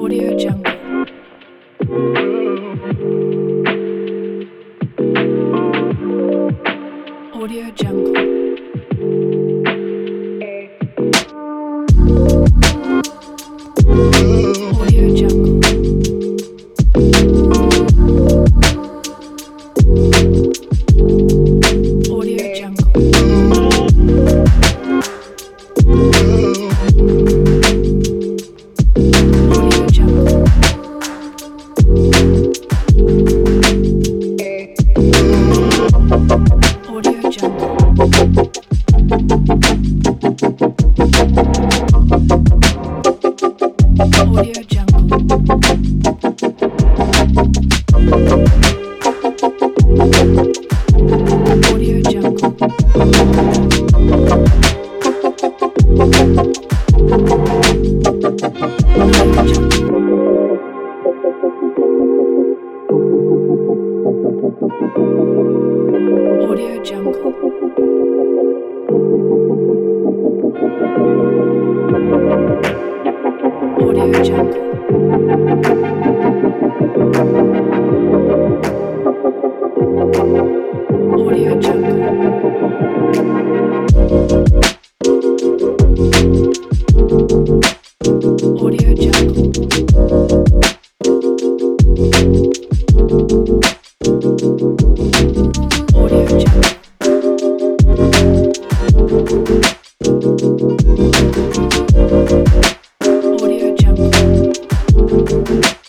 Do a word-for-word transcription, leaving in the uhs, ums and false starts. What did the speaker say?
Audio Jungle. Audio Jungle. Audio Jungle. Audio Jungle. Audio Jungle. Audio Jungle. Audio Jungle. Audio Jungle. Audio Jungle. Audio Jungle. Audio Jungle. Audio Jungle. Audio Jungle.